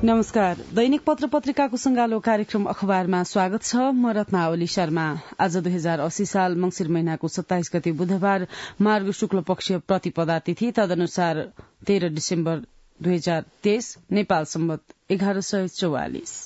नमस्कार। दैनिक पत्र पत्रिकाको संगालो कार्यक्रम अखबारमा स्वागत छ। म रत्नावली शर्मा। आज 2080 साल मंसिर महिनाको 27 गते बुधबार मार्ग शुक्ल पक्ष प्रतिपदा तिथि, तदनुसार 13 डिसेम्बर 2023, नेपाल सम्वत 1144।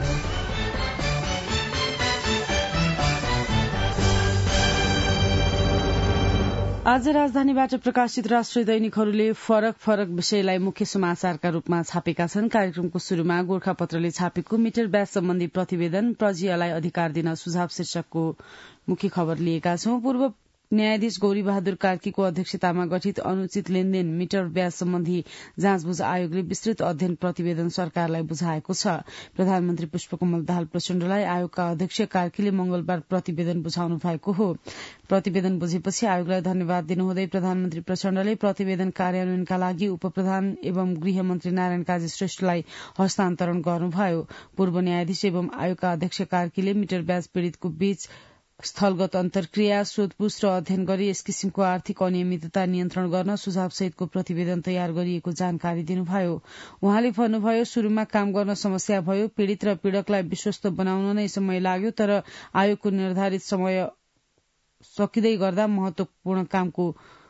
आज राजधानीबाट प्रकाशित राष्ट्रिय दैनिकहरूले फरक फरक विषयलाई मुख्य समाचारका रूपमा छापेका छन्। कार्यक्रमको शुरूमा गोर्खापत्रले छापेको मिटर ब्याज सम्बन्धी प्रतिवेदन, प्रजियालाई अधिकार दिन सुझाव शीर्षकको मुख्य खबर लिएका छौं। पूर्व न्यायाधीश गौरी बहादुर कार्कीको अध्यक्षतामा गठित अनुचित लेनदेन मिटर ब्याज सम्बन्धी जाँचबुझ आयोगले विस्तृत अध्ययन प्रतिवेदन सरकारलाई बुझाएको छ। प्रधानमन्त्री पुष्पकमल दाहाल प्रचण्डलाई आयोगका अध्यक्ष कार्कीले मंगलबार प्रतिवेदन बुझाउनु भएको हो। प्रतिवेदन बुझेपछि आयोगलाई धन्यवाद दिनुहुँदै प्रधानमन्त्री प्रचण्डले प्रतिवेदन कार्यान्वयनका लागि उपप्रधान एवं गृहमन्त्री नारायण काजी श्रेष्ठलाई हस्तान्तरण गर्नुभयो। पूर्व न्यायाधीश एवं आयोगका अध्यक्ष कार्कीले मिटर ब्याज पीड़ितको बीच स्थलगत अन्तर्क्रिया, सोधपूछ र अध्ययन गरी यस किसिमको आर्थिक अनियमितता नियन्त्रण गर्न सुझावसहितको प्रतिवेदन तयार गरिएको जानकारी दिनुभयो। उहाँले भन्नुभयो, शुरूमा काम गर्न समस्या भयो। पीड़ित र पीड़कलाई विश्वस्त बनाउन नै समय लाग्यो, तर आयोगको निर्धारित समय सकिँदै गर्दा महत्वपूर्ण कामको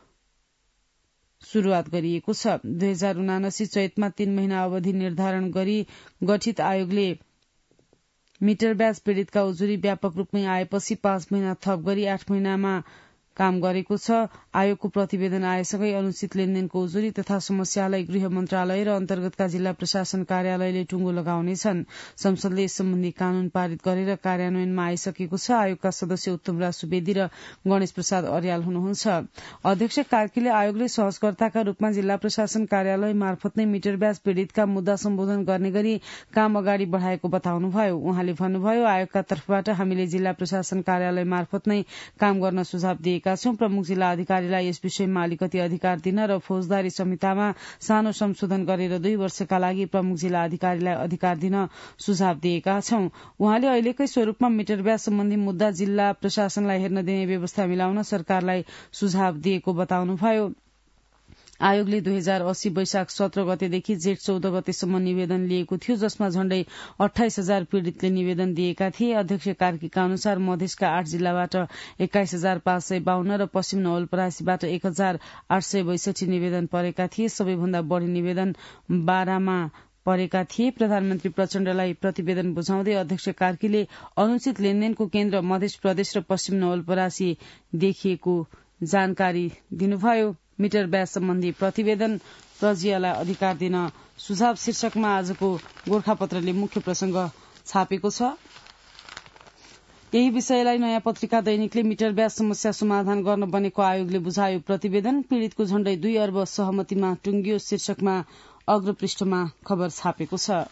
शुरूआत गरिएको छ। 2079 चैतमा 3 महिना अवधि निर्धारण गरी गठित आयोगले मिटर ब्याज पीड़ितका उजुरी व्यापक रूपमै आएपछि 5 महिना थप गरी 8 महिनामा काम गरेको छ। आयोगको प्रतिवेदन आएसँगै अनुचित लेनदेनको उजुरी तथा समस्यालाई गृह मन्त्रालय र अन्तर्गतका जिल्ला प्रशासन कार्यालयले टुङ्गो लगाउनेछन्। संसदले यस सम्बन्धी कानून पारित गरेर कार्यान्वयनमा आइसकेको छ। आयोगका सदस्य उत्तमराज सुवेदी र गणेश प्रसाद अर्याल हुनुहुन्छ। अध्यक्ष कार्कीले आयोगले सहजकर्ताका रूपमा जिल्ला प्रशासन कार्यालय मार्फत नै मिटर ब्याज पीड़ितका मुद्दा सम्बोधन गर्ने गरी काम अगाडि बढ़ाएको बताउनुभयो। उहाँले भन्नुभयो, आयोगका तर्फबाट हामीले जिल्ला प्रशासन कार्यालय मार्फत नै काम गर्न सुझाव दिएका छौं। प्रमुख जिल्ला अधिकारीलाई यस विषयमा अलिकति अधिकार दिन र फौजदारी संहितामा सानो संशोधन गरेर 2 वर्षका लागि प्रमुख जिल्ला अधिकारीलाई अधिकार दिन सुझाव दिएका छौं। उहाँले अहिलेकै स्वरूपमा मिटर ब्याज सम्बन्धी मुद्दा जिल्ला प्रशासनलाई हेर्न दिने व्यवस्था मिलाउन सरकारलाई सुझाव दिएको बताउनुभयो। आयोगले 2080 वैशाख 17 गतेदेखि जेठ 14 गतेसम्म निवेदन लिएको थियो, जसमा झण्डै 28,000 पीड़ितले निवेदन दिएका थिए। अध्यक्ष कार्कीका अनुसार मधेसका 8 जिल्लाबाट 21,552 र पश्चिम नवलपरासीबाट 1,862 निवेदन परेका थिए। सबैभन्दा बढ़ी निवेदन बारामा परेका थिए। प्रधानमन्त्री प्रचण्डलाई प्रतिवेदन बुझाउँदै अध्यक्ष कार्कीले अनुचित लेनदेनको केन्द्र मध्य प्रदेश र पश्चिम नवलपरासी देखिएको जानकारी दिनुभयो। मिटर ब्याज सम्बन्धी प्रतिवेदन, प्रजियालाई अधिकार दिन सुझाव शीर्षकमा आजको गोर्खापत्रले मुख्य प्रसंग छापेको छ। यही विषयलाई नयाँ पत्रिका दैनिकले मिटर ब्याज समस्या समाधान गर्न बनेको आयोगले बुझायो प्रतिवेदन, पीड़ितको झण्डै 2 अर्ब सहमतिमा टुंगियो शीर्षकमा अग्रपृष्ठमा खबर छापेको छ।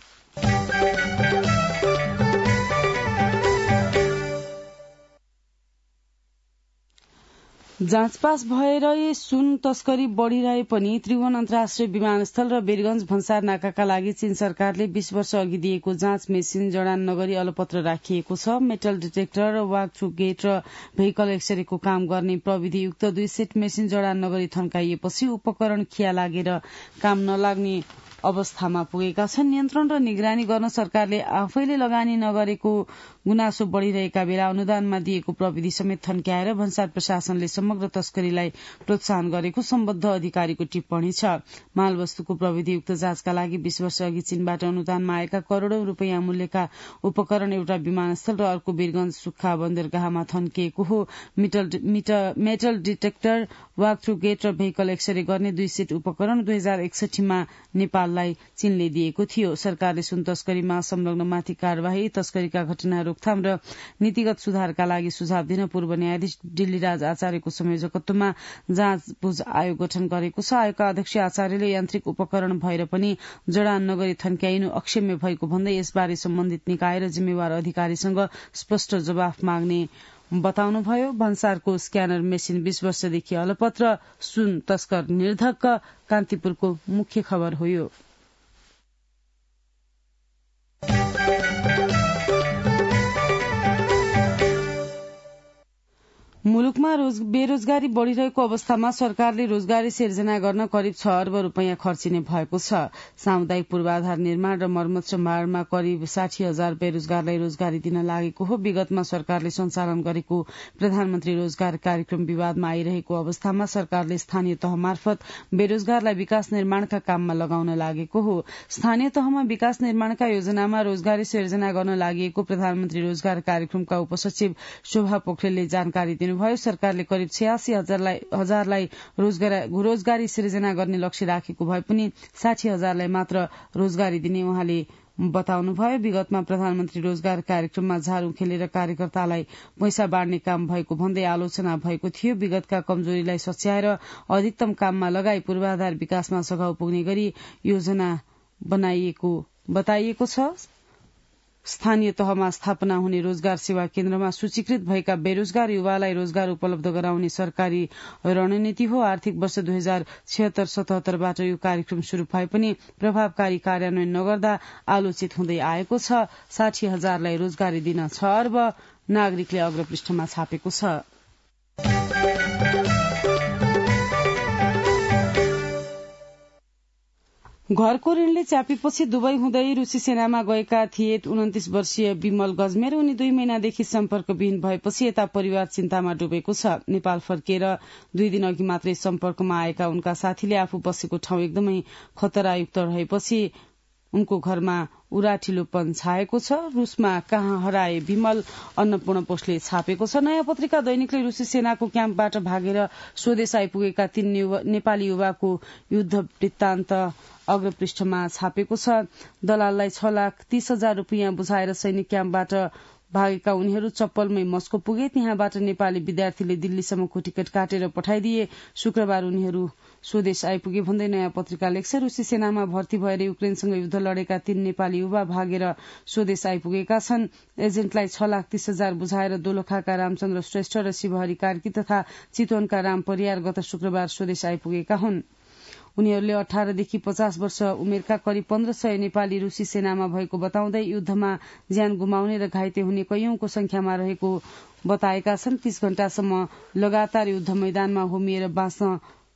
जाँचपास भएरै सुन तस्करी बढ़िरहे पनि त्रिभुवन अन्तर्राष्ट्रिय विमानस्थल र वीरगंज भन्सार नाकाका लागि चीन सरकारले 20 वर्ष अघि दिएको जाँच मेसिन जडान नगरी अलपत्र राखिएको छ। Metal detector, walk through gate र भेहिकल एक्सरेको काम गर्ने प्रविधियुक्त 2 सेट मेसिन जडान नगरी थन्काइएपछि उपकरण खिया लागेर काम नलाग्ने अवस्थामा पुगेका छन्। नियन्त्रण र निगरानी गर्न सरकारले आफैले लगानी नगरेको गुनासो बढ़िरहेका बेला अनुदानमा दिएको प्रविधि समेत थन्क्याएर भन्सार प्रशासनले समग्र तस्करीलाई प्रोत्साहन गरेको सम्बद्ध अधिकारीको टिप्पणी छ। मालवस्तुको प्रविधियुक्त जाँचका लागि 20 वर्ष अघि चीनबाट अनुदानमा आएका करोड़ौं रूपियाँ मूल्यका उपकरण एउटा विमानस्थल र अर्को वीरगंज सुक्खा बन्दरगाहमा थन्किएको हो। Metal detector, walk through gate र भेहिकल एक्सरे गर्ने 2 सेट उपकरण 2061 मा नेपाललाई चीनले दिएको थियो। सरकारले सुन तस्करीमा संलग्नमाथि कार्यवाही, तस्करीका घटना रोकथाम र नीतिगत सुधारका लागि सुझाव दिन पूर्व न्यायाधीश दिल्लीराज आचार्यको संयोजकत्वमा जाँचबुझ आयोग गठन गरेको छ। आयोगका अध्यक्ष आचार्यले यान्त्रिक उपकरण भएर पनि जडान नगरी थन्क्याइनु अक्षम्य भएको भन्दै यसबारे सम्बन्धित निकाय र जिम्मेवार अधिकारीसँग स्पष्ट जवाफ माग्ने बताउनुभयो। भन्सारको स्क्यानर मेसिन 20 वर्षदेखि अलपत्र, सुन तस्कर निर्धक्क। कान्तिपुरको मुख्य खबर हो यो। मुलुकमा बेरोजगारी बढ़िरहेको अवस्थामा सरकारले रोजगारी सिर्जना गर्न करिब 6 अर्ब रूपियाँ खर्चिने भएको छ। सामुदायिक पूर्वाधार निर्माण र मर्मत सम्भारमा करिब 60,000 बेरोजगारलाई रोजगारी दिन लागेको हो। विगतमा सरकारले सञ्चालन गरेको प्रधानमन्त्री रोजगार कार्यक्रम विवादमा आइरहेको अवस्थामा सरकारले स्थानीय तह मार्फत बेरोजगारलाई विकास निर्माणका काममा लगाउन लागेको हो। स्थानीय तहमा विकास निर्माणका योजनामा रोजगारी सिर्जना गर्न लागि प्रधानमन्त्री रोजगार कार्यक्रमका उपसचिव शोभा पोखरेलले जानकारी दिनुभयो। सरकारले करिब 86,000लाई रोजगारी सिर्जना गर्ने लक्ष्य राखेको भए पनि 60,000लाई मात्र रोजगारी दिने उहाँले बताउनुभयो। विगतमा प्रधानमन्त्री रोजगार कार्यक्रममा झाडु खेलेर कार्यकर्तालाई पैसा बाँड्ने काम भएको भन्दै आलोचना भएको थियो। विगतका कमजोरीलाई सच्याएर अधिकतम काममा लगाई पूर्वाधार विकासमा सघाउ पुग्ने गरी योजना बनाइएको बताइएको छ। स्थानीय तहमा स्थापना हुने रोजगार सेवा केन्द्रमा सूचीकृत भएका बेरोजगार युवालाई रोजगार उपलब्ध गराउने सरकारी रणनीति हो। आर्थिक वर्ष 2076-77बाट यो कार्यक्रम शुरू भए पनि प्रभावकारी कार्यान्वयन नगर्दा आलोचित हुँदै आएको छ। 60,000लाई रोजगारी दिन 6 अर्ब नागरिकले अग्रपृष्ठमा छापेको छ। घरको ऋणले च्यापेपछि दुबई हुँदै रूसी सेनामा गएका थिए 29 वर्षीय विमल गजमेर। उनी 2 महिनादेखि सम्पर्कविहीन भएपछि यता परिवार चिन्तामा डुबेको छ। नेपाल फर्किएर 2 दिन अघि मात्रै सम्पर्कमा आएका उनका साथीले आफू बसेको ठाउँ एकदमै खतरायुक्त रहेपछि उनको घरमा उराठिलोपन छाएको छ। रूसमा कहाँ हराए विमल, अन्नपूर्ण पोस्टले छापेको छ। नयाँ पत्रिका दैनिकले रूसी सेनाको क्याम्पबाट भागेर स्वदेश आइपुगेका 3 नेपाली युवाको युद्ध वृत्तान्त अग्रपृष्ठमा छापेको छ। दलाललाई 6,30,000 रूपियाँ बुझाएर सैनिक क्याम्पबाट भागेका उनीहरू चप्पलमै मस्को पुगे। त्यहाँबाट नेपाली विद्यार्थीले दिल्लीसम्मको टिकट काटेर पठाइदिए। शुक्रबार उनीहरू स्वदेश आइपुगे भन्दै नयाँ पत्रिका लेख्छ। रूसी सेनामा भर्ती भएर युक्रेनसँग युद्ध लडेका 3 नेपाली युवा भागेर स्वदेश आइपुगेका छन्। एजेन्टलाई 6,30,000 बुझाएर दोलखाका रामचन्द्र श्रेष्ठ र शिवहरी कार्की तथा चितवनका राम परियार गत शुक्रबार स्वदेश आइपुगेका हुन्। उनीहरूले 18 देखि 50 वर्ष उमेरका करिब 1500 नेपाली रूसी सेनामा भएको बताउँदै युद्धमा ज्यान गुमाउने र घाइते हुने कैयौंको संख्यामा रहेको बताएका छन्। 30 घण्टासम्म लगातार युद्ध मैदानमा होमिएर बाँच्न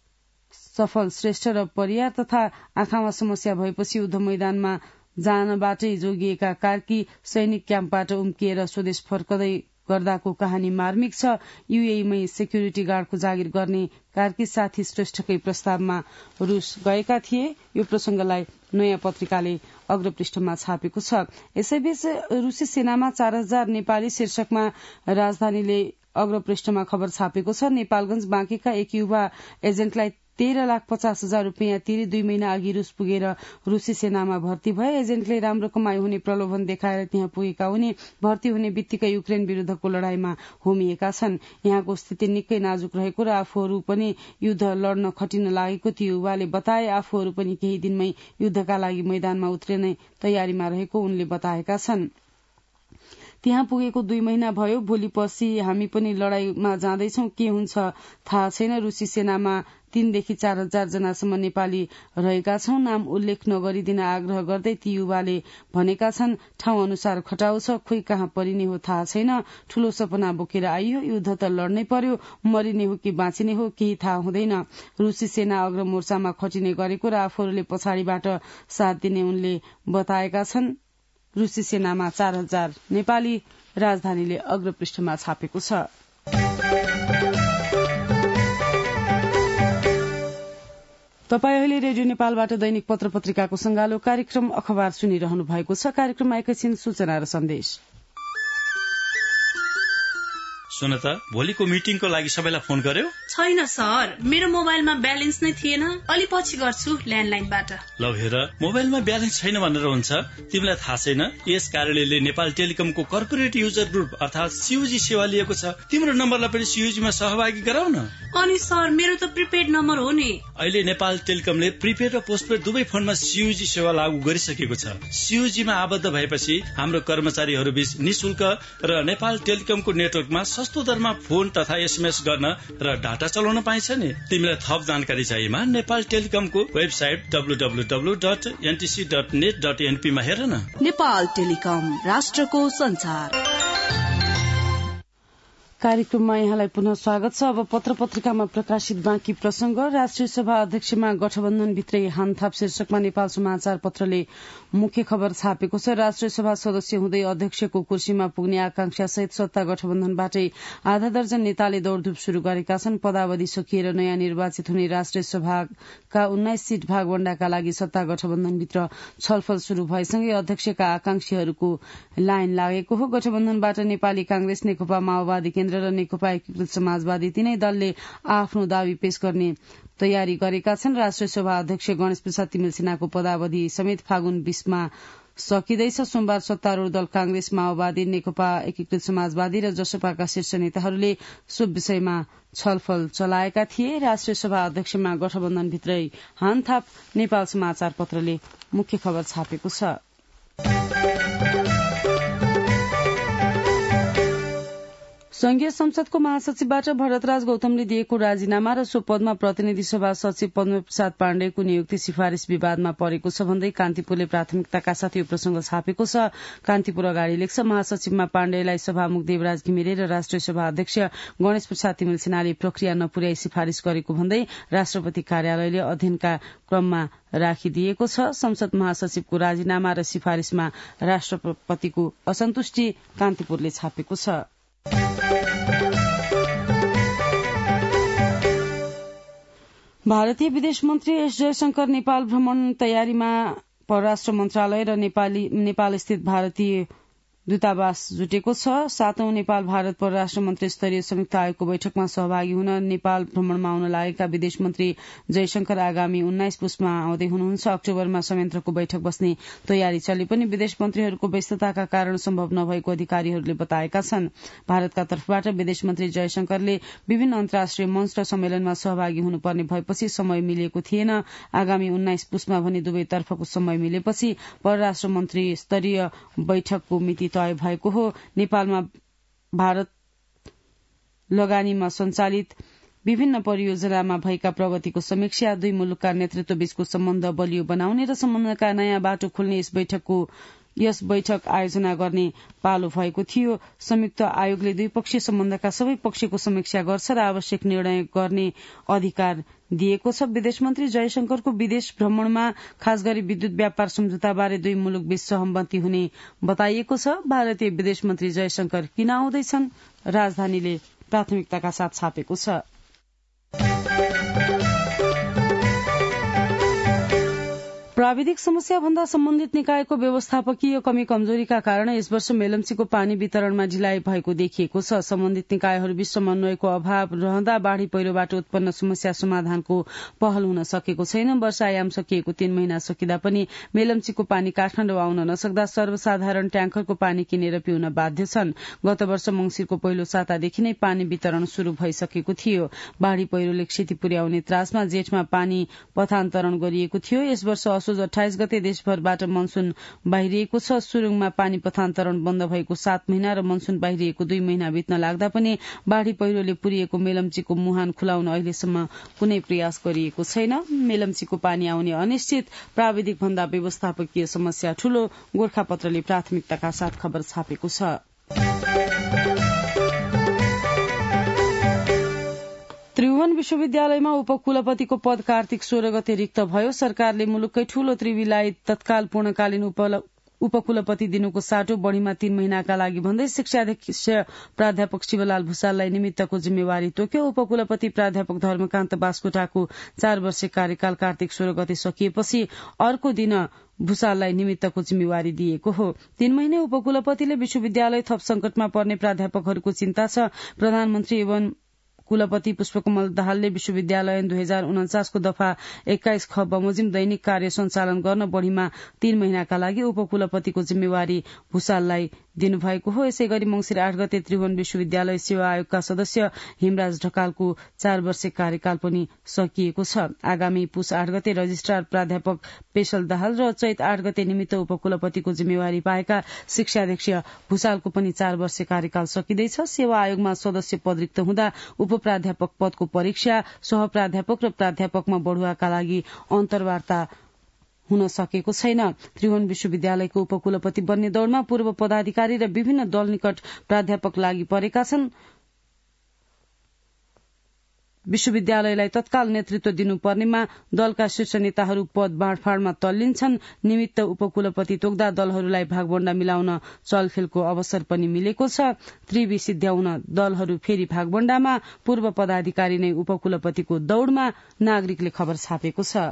सफल श्रेष्ठ र परियार तथा आँखामा समस्या भएपछि युद्ध मैदानमा जानबाटै जोगिएका कार्की सैनिक क्याम्पबाट उम्किएर स्वदेश फर्कदै गर्दाको कहानी मार्मिक छ। यूएईमै सेक्युरिटी गार्डको जागिर गर्ने कार्की साथी श्रेष्ठकै प्रस्तावमा रूस गएका थिए। यो प्रसंगलाई नयाँ पत्रिकाले अग्रपृष्ठमा छापेको छ। यसैबीच रूसी सेनामा 4,000 नेपाली शीर्षकमा राजधानीले अग्रपृष्ठमा खबर छापेको छ। नेपालगंज बाँकेका एक युवा एजेन्टलाई 13,50,000 रूपियाँ तिरी 2 महिना अघि रूस पुगेर रूसी सेनामा भर्ती भए। एजेन्टले राम्रो कमाई हुने प्रलोभन देखाएर त्यहाँ पुगेका उनी भर्ती हुने बित्तिकै युक्रेन विरूद्धको लड़ाईमा होमिएका छन्। यहाँको स्थिति निकै नाजुक रहेको र आफूहरू पनि युद्ध लड्न खटिन लागेको ती युवाले बताए। आफूहरू पनि केही दिनमै युद्धका लागि मैदानमा उत्रिने तयारीमा रहेको उनले बताएका छन्। त्यहाँ पुगेको 2 महिना भयो। भोलि पर्सि हामी पनि लड़ाईमा जाँदैछौ। के हुन्छ थाहा छैन। रूसी सेनामा 3 देखि 4,000 जनासम्म नेपाली रहेका छौं। नाम उल्लेख नगरिदिन आग्रह गर्दै ती युवाले भनेका छन्। ठाउँ अनुसार खटाउ छ, खोइ कहाँ परिने हो थाहा छैन। ठूलो सपना बोकेर आइयो, युद्ध त लड्नै पर्यो, मरिने हो कि बाँचिने हो केही थाहा हुँदैन। रूसी सेना अग्रमोर्चामा खटिने गरेको र आफूहरूले पछाडिबाट साथ दिने उनले बताएका छन्। रूसी सेनामा 4,000 नेपाली राजधानीले अग्रपृष्ठमा छापेको छ। तपाईं अहिले रेडियो नेपालबाट दैनिक पत्र पत्रिकाको संगालो कार्यक्रम अखबार सुनिरहनु भएको छ। कार्यक्रममा एकैछिन सूचना र सन्देश। सुन त, भोलिको मिटिङको लागि सबैलाई फोन गर्यो? छैन सर, मेरो मोबाइलमा ब्यालेन्स नै थिएन। अलि पछि गर्छु ल्यान्डलाइनबाट। ल हेर, मोबाइलमा ब्यालेन्स छैन भनेर हुन्छ? तिमीलाई थाहा छैन यस कार्यालयले नेपाल टेलिकमको कर्पोरेट युजर ग्रुप अर्थात सीयूजी सेवा लिएको छ। तिम्रो नम्बरलाई पनि सीयूजीमा सहभागी गराउ न। अनि सर, मेरो त प्रिपेड नम्बर हो नि। अहिले नेपाल टेलिकमले प्रिपेड र पोस्टपेड दुवै फोनमा सीयूजी सेवा लागू गरिसकेको छ। सीयूजीमा आबद्ध भएपछि हाम्रो कर्मचारीहरू बीच निशुल्क र नेपाल टेलिकमको नेटवर्कमा सस्तो दरमा फोन तथा एसएमएस गर्न र डाटा चलाउन पाइन्छ नि। तिमीलाई थप जानकारी चाहिएमा नेपाल टेलिकमको वेबसाइट www.ntc.net.np मा हेर न। नेपाल टेलिकम, राष्ट्रको संचार। कार्यक्रममा यहाँलाई पुनः स्वागत छ। अब पत्र पत्रिकामा प्रकाशित बाँकी प्रसंग। राष्ट्रिय सभा अध्यक्षमा गठबन्धनभित्रै हानथाप शीर्षकमा नेपाल समाचार पत्रले मुख्य खबर छापेको छ। राष्ट्रिय सभा सदस्य हुँदै अध्यक्षको कुर्सीमा पुग्ने आकांक्षा सहित सत्ता गठबन्धनबाटै आधा दर्जन नेताले दौड़धूप शुरू गरेका छन्। पदावधि सकिएर नयाँ निर्वाचित हुने राष्ट्रिय सभाका 19 सीट भागवण्डाका लागि सत्ता गठबन्धनभित्र छलफल शुरू भएसँगै अध्यक्षका आकांक्षीहरूको लाइन लागेको हो। गठबन्धनबाट नेपाली कांग्रेस, नेकपा माओवादी केन्द्र र नेकपा एकीकृत समाजवादी तीनै दलले आफ्नो दावी पेश गर्ने तयारी गरेका छन्। राष्ट्रिय सभा अध्यक्ष गणेश प्रसाद तिमिल सिन्हाको पदावधि समेत फागुन 20 मा सकिँदैछ। सोमबार सत्तारूढ़ दल कांग्रेस, माओवादी, नेकपा एकीकृत समाजवादी र जसपाका शीर्ष नेताहरूले सो विषयमा छलफल चलाएका थिए। राष्ट्रिय सभा अध्यक्षमा गठबन्धनभित्रै हानथाप नेपाल समाचार पत्रले मुख्य खबर छापेको छ। संघीय संसदको महासचिवबाट भरतराज गौतमले दिएको राजीनामा र सो पदमा प्रतिनिधि सभा सचिव पद्मप्रसाद पाण्डेको नियुक्ति सिफारिश विवादमा परेको छ भन्दै कान्तिपुरले प्राथमिकताका साथ यो प्रसंग छापेको छ। कान्तिपुर अगाडि लेख्छ, महासचिवमा पाण्डेलाई सभामुख देवराज घिमिरे र राष्ट्रिय सभा अध्यक्ष गणेश प्रसाद तिमिल सिन्हाले प्रक्रिया नपुर्याई सिफारिश गरेको भन्दै राष्ट्रपति कार्यालयले अध्ययनका क्रममा राखिदिएको छ। संसद महासचिवको राजीनामा र सिफारिशमा राष्ट्रपतिको असन्तुष्टि कान्तिपुरले छापेको छ। भारतीय विदेश मन्त्री एस जयशंकर नेपाल भ्रमण तयारीमा परराष्ट्र मन्त्रालय र नेपाल स्थित भारतीय दूतावास जुटेको छ। 7औं नेपाल भारत परराष्ट्र मन्त्री स्तरीय संयुक्त आयोगको बैठकमा सहभागी हुन नेपाल भ्रमणमा आउन लागेका विदेश मन्त्री जयशंकर आगामी 19 पुसमा आउँदै हुनुहुन्छ। अक्टोबरमा संयन्त्रको बैठक बस्ने तयारी चले पनि विदेश मन्त्रीहरूको व्यस्तताका कारण सम्भव नभएको अधिकारीहरूले बताएका छन्। भारतका तर्फबाट विदेश मन्त्री जयशंकरले विभिन्न अन्तर्राष्ट्रिय मञ्च र सम्मेलनमा सहभागी हुनुपर्ने भएपछि समय मिलेको थिएन। आगामी 19 पुसमा भने दुवै तर्फको समय मिलेपछि परराष्ट्र मन्त्री स्तरीय बैठकको मिति तय भएको हो। नेपालमा भारत लगानीमा सञ्चालित विभिन्न परियोजनामा भएका प्रगतिको समीक्षा, दुई मुलुकका नेतृत्व बीचको सम्बन्ध बलियो बनाउने र सम्बन्धका नयाँ बाटो खोल्ने यस बैठक आयोजना गर्ने पालो भएको थियो। संयुक्त आयोगले द्विपक्षीय सम्बन्धका सबै पक्षको समीक्षा गर्छ र आवश्यक निर्णय गर्ने अधिकार दिएको छ। विदेश मन्त्री जयशंकरको विदेश भ्रमणमा खास गरी विद्युत व्यापार सम्झौताबारे दुई मुलुक बीच सहमति हुने बताइएको छ। भारतीय विदेश मन्त्री जयशंकर किन आउँदैछन्, राजधानीले प्राथमिकताका साथ छापेको छ। प्राविधिक समस्या भन्दा सम्बन्धित निकायको व्यवस्थापकीय कमी कमजोरीका कारण यस वर्ष मेलम्चीको पानी वितरणमा ढिलाइ भएको देखिएको छ। सम्बन्धित निकायहरूबीच समन्वयको अभाव रहँदा बाढ़ी पहिरोबाट उत्पन्न समस्या समाधानको पहल हुन सकेको छैन। वर्षायाम सकिएको 3 महिना सकिँदा पनि मेलम्चीको पानी काठमाडौँ आउन नसक्दा सर्वसाधारण ट्याङ्करको पानी किनेर पिउन बाध्य छन्। गत वर्ष मंसिरको पहिलो सातादेखि नै पानी वितरण शुरू भइसकेको थियो। बाढ़ी पहिरोले क्षति पुर्याउने त्रासमा जेठमा पानी पथान्तरण गरिएको थियो। यस वर्ष असोज 28 गते देशभरबाट मनसून बाहिरिएको छ। सुरुङमा पानी पथान्तरण बन्द भएको 7 महिना र मनसून बाहिरिएको 2 महिना बित्न लाग्दा पनि बाढ़ी पहिरोले पुरिएको मेलम्चीको मुहान खुलाउन अहिलेसम्म कुनै प्रयास गरिएको छैन। मेलम्चीको पानी आउने अनिश्चित, प्राविधिक भन्दा व्यवस्थापकीय समस्या ठूलो, गोर्खापत्रले प्राथमिकताका साथ खबर छापेको छ। त्रिभुवन विश्वविद्यालयमा उपकुलपतिको पद कार्तिक 16 गते रिक्त भयो। सरकारले मुलुककै ठूलो त्रिविलाई तत्काल पूर्णकालीन उपकुलपति दिनुको साटो बढ़ीमा 3 महिनाका लागि भन्दै शिक्षाध्यक्ष प्राध्यापक शिवलाल भुसाललाई निमित्तको जिम्मेवारी तोक्यो। उपकुलपति प्राध्यापक धर्मकान्त बास्कोटाको 4 वर्षे कार्यकाल कार्तिक 16 गते सकिएपछि अर्को दिन भुसाललाई निमित्तको जिम्मेवारी दिएको हो। 3 महिने उपकुलपतिले विश्वविद्यालय थप संकटमा पर्ने प्राध्यापकहरूको चिन्ता छ। प्रधानमन्त्री एवं कुलपति पुष्पकमल दाहालले विश्वविद्यालय 2049 को दफा 21 ख बमोजिम दैनिक कार्य सञ्चालन गर्न बढ़ीमा 3 महिनाका लागि उपकुलपतिको जिम्मेवारी भुसाललाई दिनुभएको हो। यसै गरी मंसिर 8 गते त्रिभुवन विश्वविद्यालय सेवा आयोगका सदस्य हिमराज ढकालको 4 वर्षे कार्यकाल पनि सकिएको छ। आगामी पुस 8 गते रजिस्ट्रार प्राध्यापक पेशल दाहाल र चैत 8 गते निमित्त उपकुलपतिको जिम्मेवारी पाएका शिक्षाध्यक्ष भुसालको पनि 4 वर्षे कार्यकाल सकिँदैछ। सेवा आयोगमा सदस्य पद रिक्त हुँदा उपप्राध्यापक पदको परीक्षा, सहप्राध्यापक र प्राध्यापकमा बढुवाका लागि अन्तर्वार्ता हुन सकेको छैन। त्रिभुवन विश्वविद्यालयको उपकुलपति बन्ने दौड़मा पूर्व पदाधिकारी र विभिन्न दल निकट प्राध्यापक लागि परेका छन्। विश्वविद्यालयलाई तत्काल नेतृत्व दिनुपर्नेमा दलका शीर्ष नेताहरू पद बाँडफाँडमा तल्लिन्छन्। निमित्त उपकुलपति तोक्दा दलहरूलाई भागवण्डा मिलाउन चलखेलको अवसर पनि मिलेको छ। त्रिवी सिद्ध्याउन दलहरू फेरि भागवण्डामा, पूर्व पदाधिकारी नै उपकुलपतिको दौड़मा, नागरिकले खबर छापेको छ।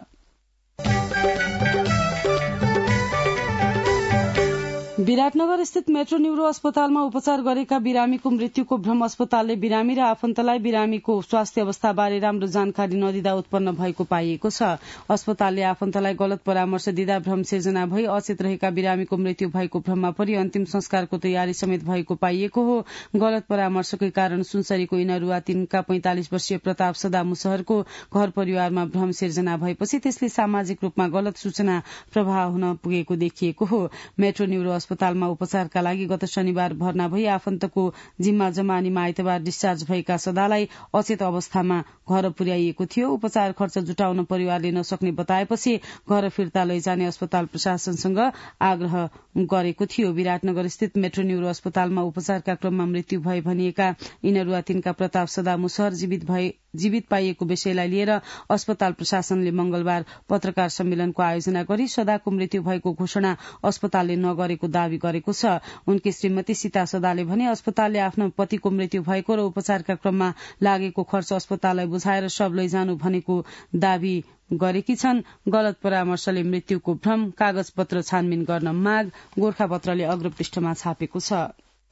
विराटनगर स्थित मेट्रो न्यूरो अस्पतालमा उपचार गरेका बिरामीको मृत्युको भ्रम अस्पतालले बिरामी र आफन्तलाई बिरामीको स्वास्थ्य अवस्थाबारे राम्रो जानकारी नदिँदा उत्पन्न भएको पाइएको छ। अस्पतालले आफन्तलाई गलत परामर्श दिँदा भ्रम सिर्जना भई अचेत रहेका बिरामीको मृत्यु भएको भ्रममा परि अन्तिम संस्कारको तयारी समेत भएको पाइएको हो। गलत परामर्शकै कारण सुनसरीको इनरुवा 3का 45 वर्षीय प्रताप सदा मुसहरको घर परिवारमा भ्रम सिर्जना भएपछि त्यसले सामाजिक रूपमा गलत सूचना प्रवाह हुन पुगेको देखिएको हो। मेट्रो न्यूरो अस्पतालमा उपचारका लागि गत शनिबार भर्ना भई आफन्तको जिम्मा जमानीमा आइतबार डिस्चार्ज भएका सदालाई अचेत अवस्थामा घर पुर्याइएको थियो। उपचार खर्च जुटाउन परिवारले नसक्ने बताएपछि घर फिर्ता लैजाने अस्पताल प्रशासनसँग आग्रह गरेको थियो। विराटनगर स्थित मेट्रो न्यूरो अस्पतालमा उपचारका क्रममा मृत्यु भए भनिएका इनरुवा 3का प्रताप सदा मुसहर जीवित पाइएको विषयलाई लिएर अस्पताल प्रशासनले मंगलबार पत्रकार सम्मेलनको आयोजना गरी सदाको मृत्यु भएको घोषणा अस्पतालले नगरेको दावी गरेको छ। उनकी श्रीमती सीता सदाले भने अस्पतालले आफ्नो पतिको मृत्यु भएको र उपचारका क्रममा लागेको खर्च अस्पताललाई बुझाएर शव लैजानु भनेको दावी गरेकी छन्। गलत परामर्शले मृत्युको भ्रम, कागजपत्र छानबिन गर्न माग गोरखापत्रले अग्रपृष्ठमा छापेको छ।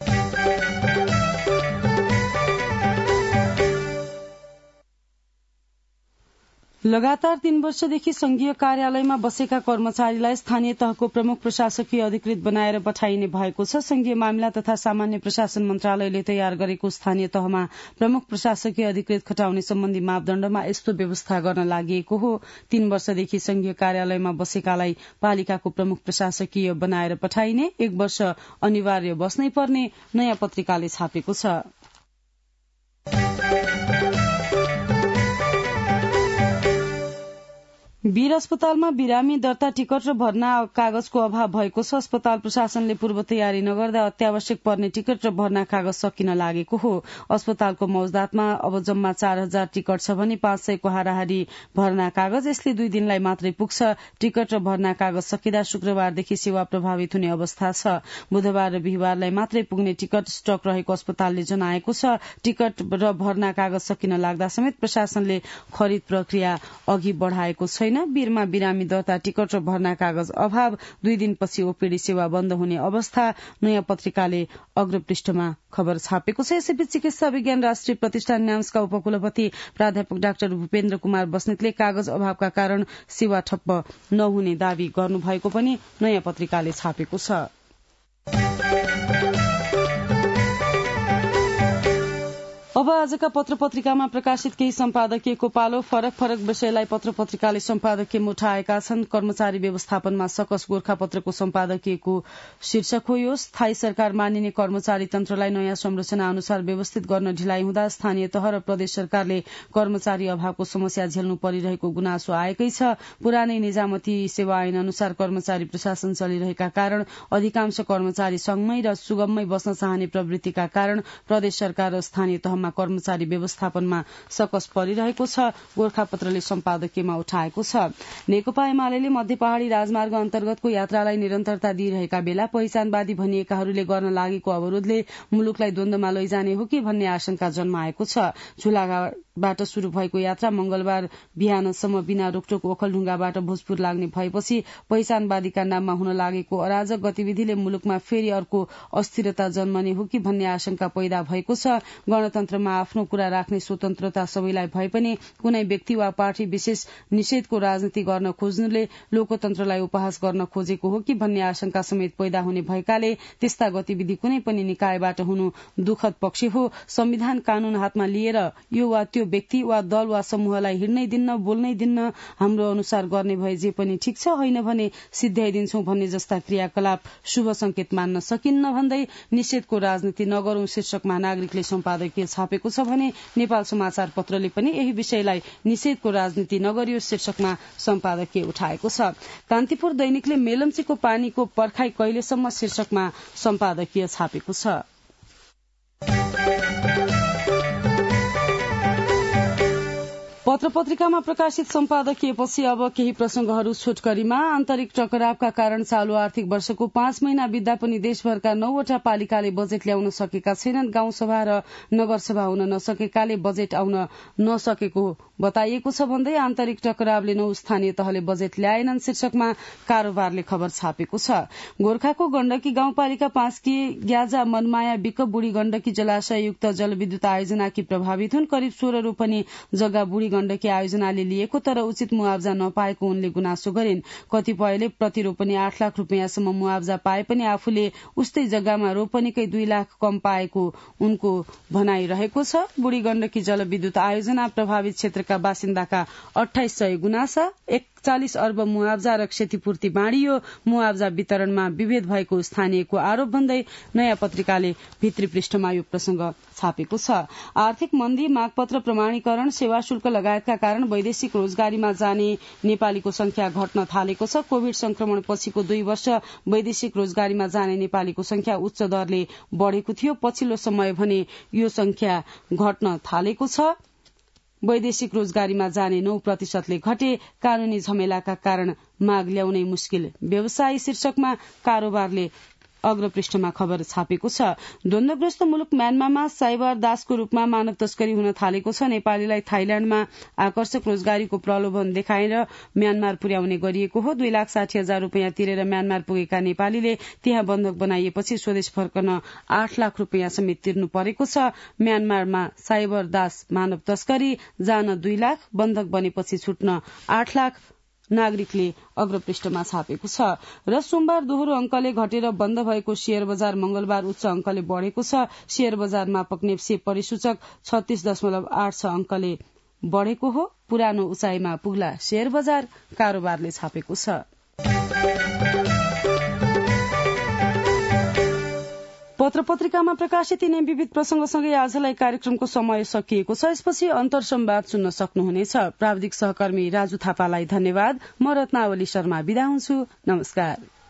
लगातार 3 वर्षदेखि संघीय कार्यालयमा बसेका कर्मचारीलाई स्थानीय तहको प्रमुख प्रशासकीय अधिकृत बनाएर पठाइने भएको छ। संघीय मामिला तथा सामान्य प्रशासन मन्त्रालयले तयार गरेको स्थानीय तहमा प्रमुख प्रशासकीय अधिकृत खटाउने सम्बन्धी मापदण्डमा यस्तो व्यवस्था गर्न लागि हो। 3 वर्षदेखि संघीय कार्यालयमा बसेकालाई पालिकाको प्रमुख प्रशासकीय बनाएर पठाइने, 1 वर्ष अनिवार्य बस्नै पर्ने नयाँ पत्रिकाले छापेको छ। वीर अस्पतालमा बिरामी दर्ता टिकट र भर्ना कागजको अभाव भएको छ। अस्पताल प्रशासनले पूर्व तयारी नगर्दा अत्यावश्यक पर्ने टिकट र भर्ना कागज सकिन लागेको हो। अस्पतालको मौजदातमा अब जम्मा 4000 टिकट छ भने 500 को हाराहारी भर्ना कागज। यसले 2 दिनलाई मात्रै पुग्छ। टिकट र भर्ना कागज सकिँदा शुक्रबारदेखि सेवा प्रभावित हुने अवस्था छ। बुधबार र बिहिबारलाई मात्रै पुग्ने टिकट स्टक रहेको अस्पतालले जनाएको छ। टिकट र भर्ना कागज सकिन लाग्दा समेत प्रशासनले खरिद प्रक्रिया अघि बढ़ाएको छैन। वीरमा बिरामी दर्ता टिकट र भर्ना कागज अभाव, 2 दिनपछि ओपीडी सेवा बन्द हुने अवस्था नयाँ पत्रिकाले अग्रपृष्ठमा खबर छापेको छ। यसैबीच चिकित्सा विज्ञान राष्ट्रिय प्रतिष्ठान न्याम्सका उपकुलपति प्राध्यापक डाक्टर भूपेन्द्र कुमार बस्नेतले कागज अभावका कारण सेवा ठप्प नहुने दावी गर्नुभएको पनि नयाँ पत्रिकाले छापेको छ। अब आजका पत्र पत्रिकामा प्रकाशित केही सम्पादकीयको पालो। फरक फरक विषयलाई पत्र पत्रिकाले सम्पादकीय उठाएका छन्। कर्मचारी व्यवस्थापनमा सकस गोरखापत्रको सम्पादकीयको शीर्षक हो यो। स्थायी सरकार मानिने कर्मचारी तन्त्रलाई नयाँ संरचना अनुसार व्यवस्थित गर्न ढिलाइ हुँदा स्थानीय तह र प्रदेश सरकारले कर्मचारी अभावको समस्या झेल्नु परिरहेको गुनासो आएकै छ। पुरानै निजामती सेवा ऐन अनुसार कर्मचारी प्रशासन चलिरहेका कारण अधिकांश कर्मचारी संघमै र सुगममै बस्न चाहने प्रवृत्तिका कारण प्रदेश सरकार र स्थानीय तहमा कर्मचारी व्यवस्थापनमा सकस परिरहेको छ। गोरखापत्रले सम्पादकीयमा उठाएको छ। नेकपा एमाले मध्य पहाड़ी राजमार्ग अन्तर्गतको यात्रालाई निरन्तरता दिइरहेका बेला पहिचानवादी भनिएकाहरूले गर्न लागेको अवरोधले मुलुकलाई द्वन्द्वमा लैजाने हो कि भन्ने आशंका जन्माएको छ। झुलाबाट शुरू भएको यात्रा मंगलबार बिहानसम्म बिना रोकटोक ओखलढुङ्गाबाट भोजपुर लाग्ने भएपछि पहिचानवादीका नाममा हुन लागेको अराजक गतिविधिले मुलुकमा फेरि अर्को अस्थिरता जन्मने हो कि भन्ने आशंका पैदा भएको छ। गणतन्त्रमा आफ्नो कुरा राख्ने स्वतन्त्रता सबैलाई भए पनि कुनै व्यक्ति वा पार्टी विशेष निषेधको राजनीति गर्न खोज्नुले लोकतन्त्रलाई उपहास गर्न खोजेको हो कि भन्ने आशंका समेत पैदा हुने भएकाले त्यस्ता गतिविधि कुनै पनि निकायबाट हुनु दुखद पक्ष हो। संविधान कानून हातमा लिएर यो वा त्यो व्यक्ति वा दल वा समूहलाई हिँड्नै दिन्न, बोल्नै दिन्न, हाम्रो अनुसार गर्ने भए जे पनि ठिक छ, होइन भने सिध्याइदिन्छौं भन्ने जस्ता क्रियाकलाप शुभ संकेत मान्न सकिन्न भन्दै निषेधको राजनीति नगरौं शीर्षकमा नागरिकले सम्पादकीय छापेको छ भने नेपाल समाचार पत्रले पनि यही विषयलाई निषेधको राजनीति नगरियो शीर्षकमा सम्पादकीय उठाएको छ। कान्तिपुर दैनिकले मेलम्चीको पानीको पर्खाई कहिलेसम्म शीर्षकमा सम्पादकीय छापेको छ। पत्र पत्रिकामा प्रकाशित सम्पादकीयपछि अब केही प्रसंगहरू छोटकरीमा। आन्तरिक टकरावका कारण चालू आर्थिक वर्षको 5 महिना बित्दा पनि देशभरका 9वटा पालिकाले बजेट ल्याउन सकेका छैनन्। गाउँसभा र नगरसभा हुन नसकेकाले बजेट आउन नसकेको बताइएको छ भन्दै आन्तरिक टकरावले 9 स्थानीय तहले बजेट ल्याएनन् शीर्षकमा कारोबारले खबर छापेको छ। गोर्खाको गण्डकी गाउँपालिका 5 की ग्याजा मनमाया बिक बुढी गण्डकी जलाशययुक्त जलविद्युत आयोजनाकी प्रभावित हुन्। करिब 16 रोपनी जग्गा बुढी गण्डकी आयोजनाले लिएको तर उचित मुआवजा नपाएको उनले गुनासो गरिन्। कतिपयले प्रतिरोपनी 8 लाख रुपियाँसम्म मुआवजा पाए पनि आफूले उस्तै जग्गामा रोपनीकै 2 लाख कम पाएको उनको भनाइरहेको छ। बुढी गण्डकी जलविद्युत आयोजना प्रभावित क्षेत्रका बासिन्दाका 2800 गुनासा, 41 अर्ब मुआवजा र क्षतिपूर्ति बाँडियो। मुआवजा वितरणमा विभेद भएको स्थानीयको आरोप भन्दै नयाँ पत्रिकाले भित्री पृष्ठमा यो प्रसंग छापेको छ। आर्थिक मन्दी, मागपत्र प्रमाणीकरण, सेवा शुल्क लगायतका कारण वैदेशिक रोजगारीमा जाने नेपालीको संख्या घट्न थालेको छ। कोविड संक्रमण पछिको 2 वर्ष वैदेशिक रोजगारीमा जाने नेपालीको संख्या उच्च दरले बढ़ेको थियो। पछिल्लो समय भने यो संख्या घट्न थालेको छ। वैदेशिक रोजगारीमा जाने 9% घटे। कानूनी झमेलाका कारण माग ल्याउनै मुस्किल व्यवसाय शीर्षकमा कारोबारले अग्रपृष्ठमा खबर छापेको छ। द्वन्द्वग्रस्त मुलुक म्यानमारमा साइबर दासको रूपमा मानव तस्करी हुन थालेको छ। नेपालीलाई थाइल्याण्डमा आकर्षक रोजगारीको प्रलोभन देखाएर म्यानमार पुर्याउने गरिएको हो। 2,60,000 रूपियाँ तिरेर म्यानमार पुगेका नेपालीले त्यहाँ बन्धक बनाइएपछि स्वदेश फर्कन 8 लाख रूपियाँ समेत तिर्नु परेको छ। म्यानमारमा साइबर दास मानव तस्करी जान 2 लाख, बन्धक बनेपछि छुट्न 8 लाख नागरिकले अग्रपृष्ठमा छापेको छ। र सोमबार दोहोरो अंकले घटेर बन्द भएको शेयर बजार मंगलबार उच्च अंकले बढ़ेको छ। शेयर बजार मापक नेप्से परिसूचक 36.86 अंकले बढ़ेको हो। पुरानो उचाइमा पुग्ला शेयर बजार, कारोबारले छापेको छ। पत्र पत्रिकामा प्रकाशित यिनै विविध प्रसंगसँगै आजलाई कार्यक्रमको समय सकिएको छ। यसपछि अन्तर संवाद सुन्न सक्नुहुनेछ। प्राविधिक सहकर्मी राजु थापालाई धन्यवाद। म रत्नावली शर्मा बिदा हुन्छु। नमस्कार।